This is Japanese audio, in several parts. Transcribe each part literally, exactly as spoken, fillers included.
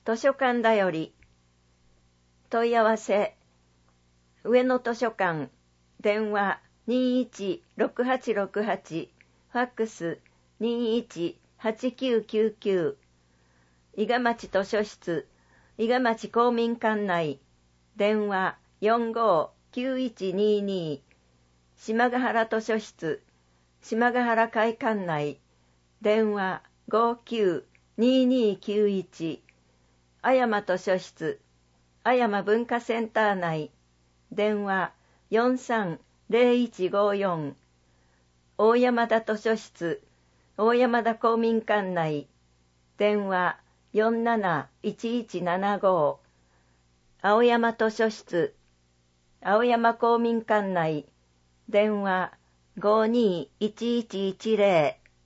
図書館だより。問い合わせ。上野図書館。電話 にいちろくはちろくはち。ファックス にいちはちきゅうきゅうきゅう。伊賀町図書室。伊賀町公民館内。電話 よんごーきゅういちにーにー。島ヶ原図書室。島ヶ原会館内。電話 ごーきゅうにーにーきゅういち。あやま図書室。あやま文化センター内。電話 よんさんぜろいちごーよん。大山田図書室。大山田公民館内。電話 よんなないちいちななご。青山図書室。青山公民館内。電話 ごにいちいちいちぜろ。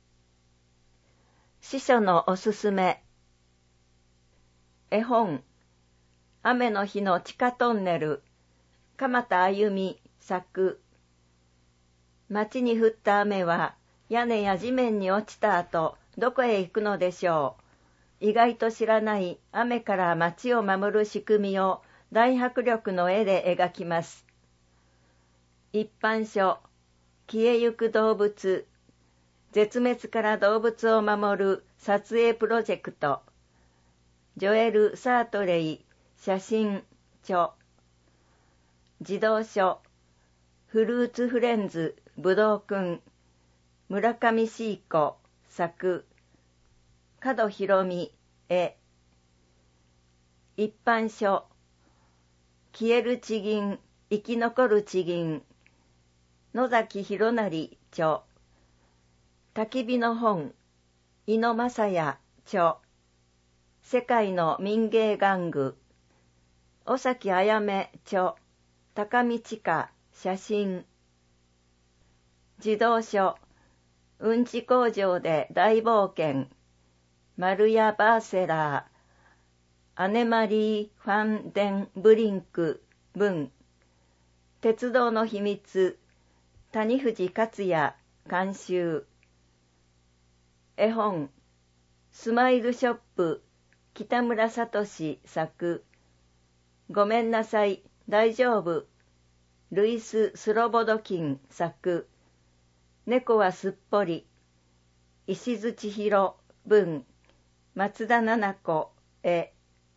司書のおすすめ。絵本。雨の日の地下トンネル。鎌田あゆみ作。街に降った雨は屋根や地面に落ちた後、どこへ行くのでしょう。意外と知らない雨から街を守る仕組みを大迫力の絵で描きます。一般書。消えゆく動物。絶滅から動物を守る撮影プロジェクト。ジョエル・サートレイ写真著。児童書。フルーツフレンズぶどうくん。村上シーコ作。門博美絵。一般書。消える地銀生き残る地銀。野崎弘成著。焚き火の本。井野正也著。世界の民芸玩具。尾崎あやめ著。高見千佳写真。児童書。うんち工場で大冒険。マルヤ・バーセラー。アネマリー・ファンデン・ブリンク文。鉄道の秘密。谷藤克也監修。絵本。スマイルショップ。北村聡作。ごめんなさい、大丈夫。ルイス・スロボドキン作。猫はすっぽり。石津千尋文。松田奈々子絵。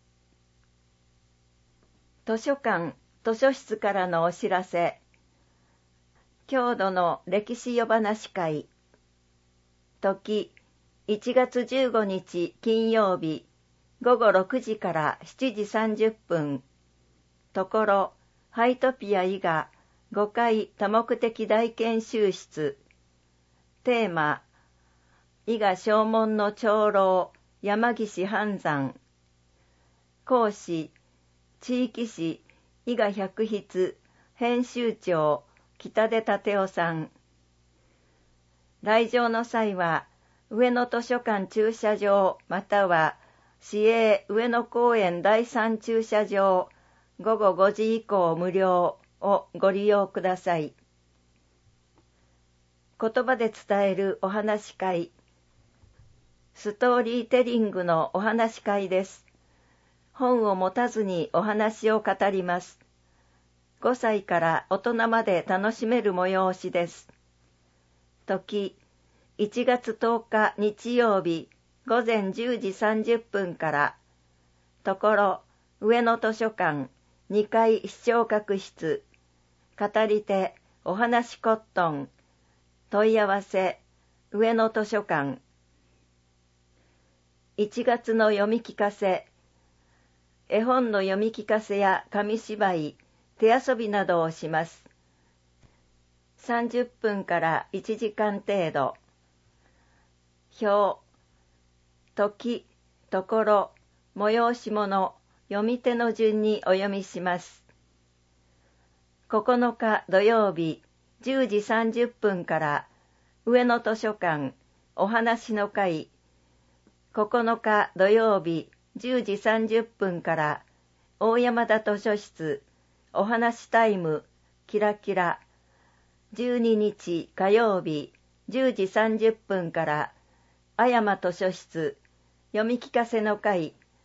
図書館図書室からのお知らせ。郷土の歴史夜話会。時いちがつじゅうごにち金曜日ごごろくじからしちじさんじゅっぷん。ところハイトピア伊賀ごかい多目的大研修室。テーマ伊賀正門の長老山岸半山。講師地域紙伊賀百筆編集長北出立夫さん。来場の際は上野図書館駐車場または市営上野公園第三駐車場ごごごじ以降無料をご利用ください。言葉で伝えるお話会。ストーリーテリングのお話会です。本を持たずにお話を語ります。ごさいから大人まで楽しめる催しです。時いちがつとおか日曜日ごぜんじゅうじさんじゅっぷんから。ところ上野図書館にかい視聴覚室。語り手お話コットン。問い合わせ上野図書館。いちがつの読み聞かせ。絵本の読み聞かせや紙芝居、手遊びなどをします。さんじゅっぷんからいちじかん程度。表。時、ところ、催し物、読み手の順にお読みします。ここのか土曜日じゅうじさんじゅっぷんから上野図書館お話の会。ここのか土曜日じゅうじさんじゅっぷんから大山田図書室お話タイムキラキラ。じゅうににち火曜日じゅうじさんじゅっぷんからあやま図書室読み聞かせの会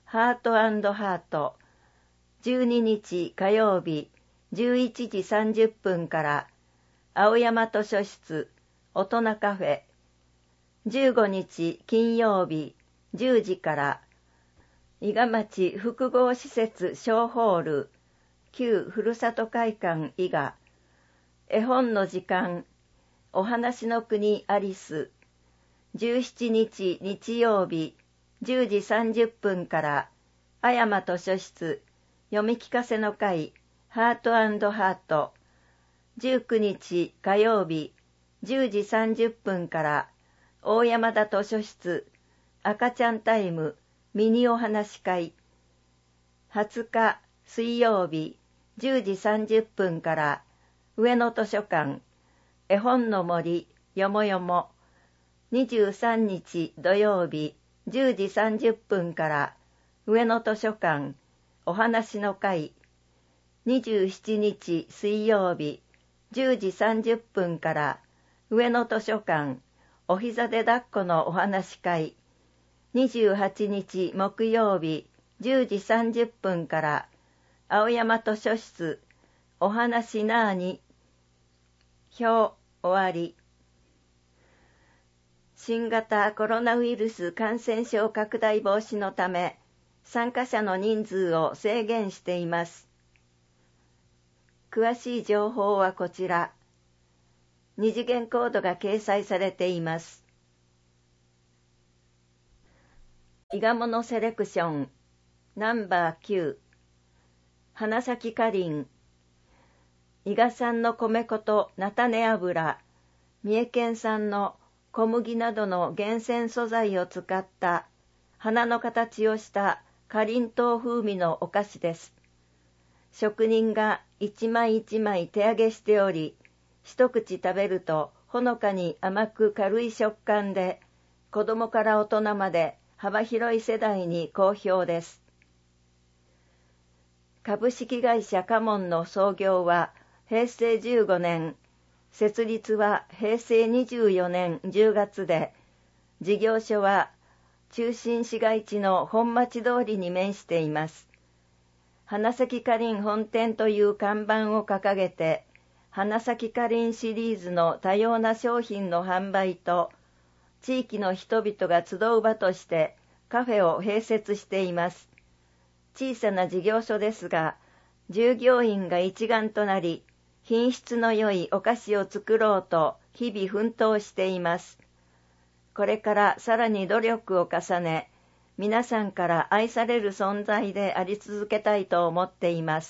ハート&ハート。じゅうににち火曜日じゅういちじさんじゅっぷんから青山図書室大人カフェ。じゅうごにち金曜日じゅうじから伊賀町複合施設小ホール旧ふるさと会館伊賀。絵本の時間お話の国アリス。じゅうしちにち日曜日じゅうじさんじゅっぷんから阿山図書室読み聞かせの会ハート&ハート。じゅうくにち火曜日じゅうじさんじゅっぷんから大山田図書室赤ちゃんタイムミニお話し会。はつか水曜日じゅうじさんじゅっぷんから上野図書館絵本の森よもよも。にじゅうさんにち土曜日じゅうじさんじゅっぷんから上野図書館お話の会。にじゅうしちにち水曜日じゅうじさんじゅっぷんから上野図書館お膝で抱っこのお話会。にじゅうはちにち木曜日じゅうじさんじゅっぷんから青山図書室お話なーに。表終わり。新型コロナウイルス感染症拡大防止のため参加者の人数を制限しています。詳しい情報はこちら。二次元コードが掲載されています。伊賀物セレクションナンバーきゅう。花咲かりん。伊賀産の米粉と菜種油、三重県産の小麦などの厳選素材を使った花の形をしたかりんとう風味のお菓子です。職人が一枚一枚手揚げしており、一口食べるとほのかに甘く軽い食感で、子供から大人まで幅広い世代に好評です。株式会社カモンの創業はへいせいじゅうごねん、設立はへいせいにじゅうよねんじゅうがつで、事業所は中心市街地の本町通りに面しています。花咲かりん本店という看板を掲げて、花咲かりんシリーズの多様な商品の販売と、地域の人々が集う場としてカフェを併設しています。小さな事業所ですが、従業員が一丸となり、品質の良いお菓子を作ろうと日々奮闘しています。これからさらに努力を重ね、皆さんから愛される存在であり続けたいと思っています。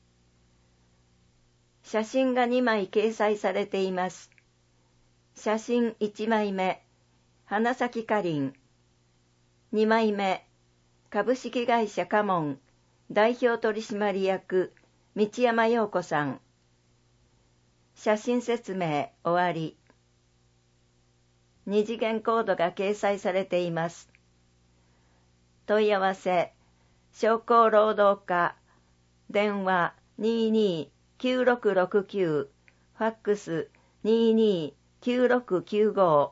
写真がにまい掲載されています。写真いちまいめ、花咲かりん。にまいめ、株式会社カモン代表取締役道山陽子さん。写真説明終わり。二次元コードが掲載されています。問い合わせ、商工労働課、電話 にーにーきゅうろくろくきゅう、ファックス にーにーきゅうろくきゅうご。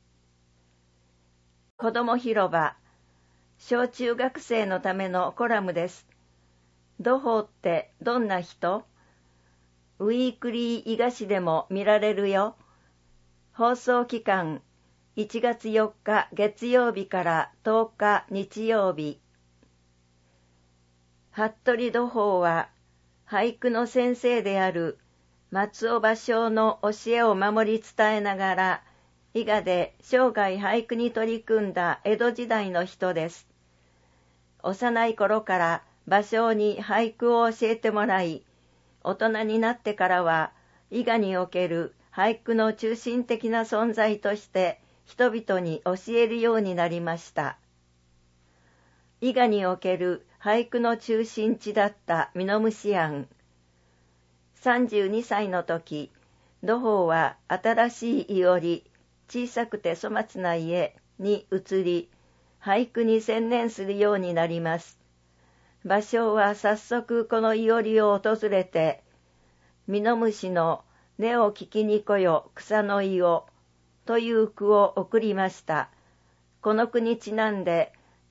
子ども広場、小中学生のためのコラムです。土方ってどんな人？ウィークリー伊賀市でも見られるよ。放送期間いちがつよっか月曜日からとおか日曜日。服部土方は俳句の先生である松尾芭蕉の教えを守り伝えながら、伊賀で生涯俳句に取り組んだ江戸時代の人です。幼い頃から芭蕉に俳句を教えてもらい、大人になってからは伊賀における俳句の中心的な存在として人々に教えるようになりました。伊賀における俳句の中心地だった美濃虫庵。さんじゅうにさいの時、土方は新しいいおり、小さくて粗末な家に移り、俳句に専念するようになります。芭蕉は早速このいおりを訪れて、美濃虫の根を聞きに来よ草の伊をという句を送りました。この句にちなんで、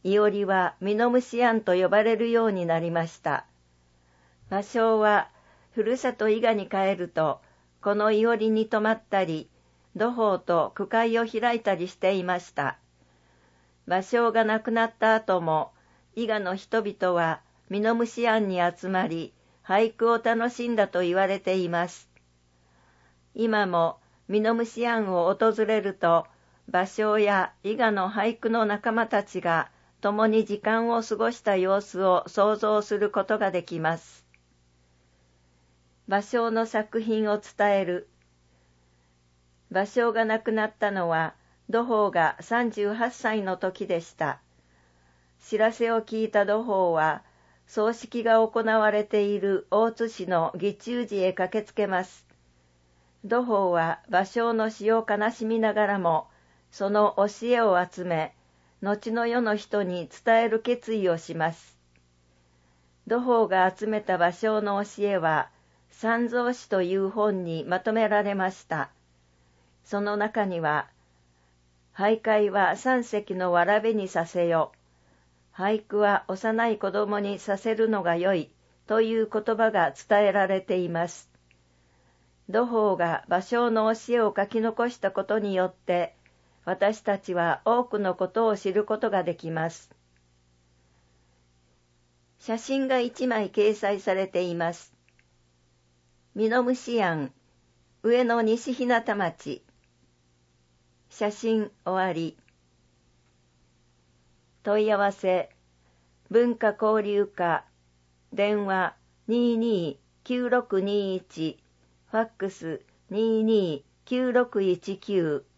いおりはミノムシアンと呼ばれるようになりました。芭蕉はふるさと伊賀に帰ると、このいおりに泊まったり、土方と句会を開いたりしていました。芭蕉が亡くなった後も、伊賀の人々はミノムシアンに集まり、俳句を楽しんだと言われています。今もミノムシアンを訪れると、芭蕉や伊賀の俳句の仲間たちが共に時間を過ごした様子を想像することができます。芭蕉の作品を伝える。芭蕉が亡くなったのは、土方がさんじゅうはっさいの時でした。知らせを聞いた土方は、葬式が行われている大津市の義中寺へ駆けつけます。土方は芭蕉の死を悲しみながらも、その教えを集め、後の世の人に伝える決意をします。土方が集めた芭蕉の教えは、三蔵詩という本にまとめられました。その中には、俳諧は三隻のわらべにさせよ。俳句は幼い子供にさせるのがよいという言葉が伝えられています。土方が芭蕉の教えを書き残したことによって、私たちは多くのことを知ることができます。写真が一枚掲載されています。ミノムシアン、上野西日向町。写真終わり。問い合わせ、文化交流課、電話 にーにーきゅうろくにーいち、ファックス にーにーきゅうろくいちきゅう。